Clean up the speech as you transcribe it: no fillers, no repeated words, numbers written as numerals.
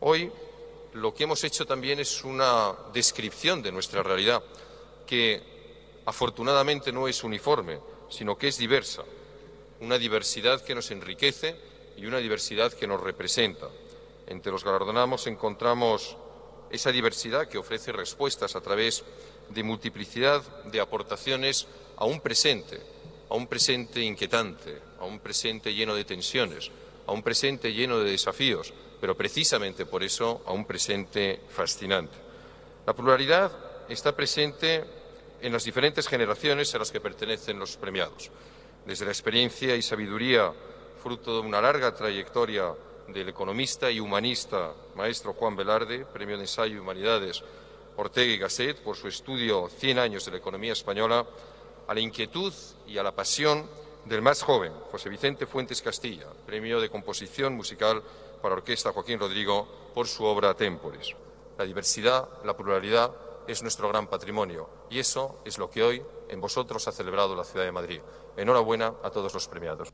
Hoy lo que hemos hecho también es una descripción de nuestra realidad, que afortunadamente no es uniforme, sino que es diversa. Una diversidad que nos enriquece y una diversidad que nos representa. Entre los galardonados encontramos esa diversidad que ofrece respuestas a través de multiplicidad de aportaciones a un presente inquietante, a un presente lleno de tensiones, a un presente lleno de desafíos, pero precisamente por eso a un presente fascinante. La pluralidad está presente en las diferentes generaciones a las que pertenecen los premiados. Desde la experiencia y sabiduría, fruto de una larga trayectoria del economista y humanista maestro Juan Velarde, Premio de Ensayo y Humanidades Ortega y Gasset, por su estudio 100 años de la economía española, a la inquietud y a la pasión del más joven, José Vicente Fuentes Castilla, Premio de Composición Musical para Orquesta Joaquín Rodrigo, por su obra Témpores. La diversidad, la pluralidad es nuestro gran patrimonio y eso es lo que hoy en vosotros ha celebrado la ciudad de Madrid. Enhorabuena a todos los premiados.